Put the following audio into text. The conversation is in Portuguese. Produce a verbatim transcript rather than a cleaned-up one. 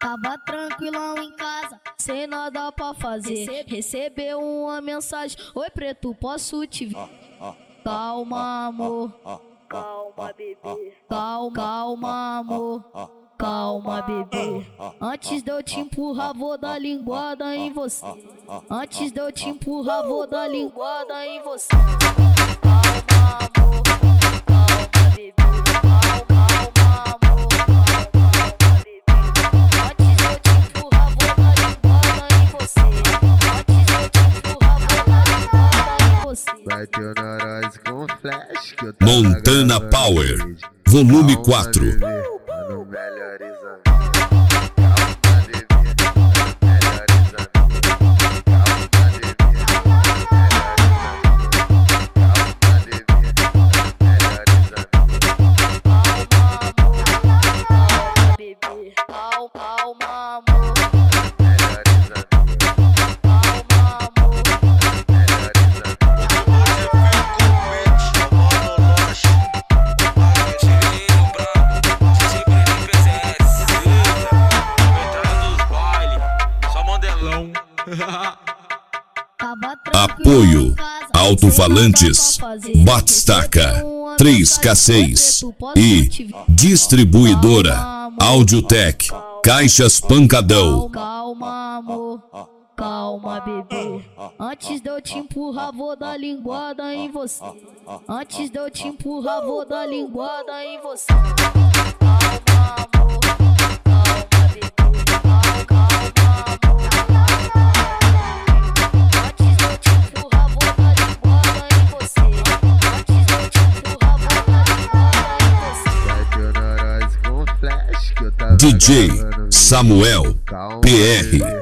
Tava tranquilão em casa, sem nada pra fazer. Recebeu uma mensagem: oi preto, posso te ver? Calma, amor. Calma, bebê. Calma, calma, amor. Calma, bebê. Antes de eu te empurrar, vou dar linguada em você. Antes de eu te empurrar, vou dar linguada em você. Calma, amor. Calma, bebê. Calma, calma, amor. Calma, bebê. Antes de eu te empurrar, vou dar linguada em você. Antes de eu te empurrar, vou dar linguada em você. Vai ter nós com flash que eu tô Montana Power, volume quatro. No melhores amigos. Calma, bebê. Melhores amigos. Calma, bebê. Melhores amigos. Calma, bebê. Calma, calma, amor. Melhores amigos. Calma, amor. Melhores amigos. Apoio Alto-Falantes, Batistaca, três K seis e Distribuidora Audiotech, Caixas Pancadão. Calma, amor. Calma, bebê. Antes de eu te empurrar, vou dar linguada em você. Antes de eu te empurrar, vou dar linguada em você. Calma, amor. Calma, bebê. Calma, calma, amor. Antes de eu te empurrar, vou dar linguada em você. Antes de eu te empurrar, vou dar linguada em você. Vai ter nós com flash que eu tava D J gravando. Samuel Calma, P R.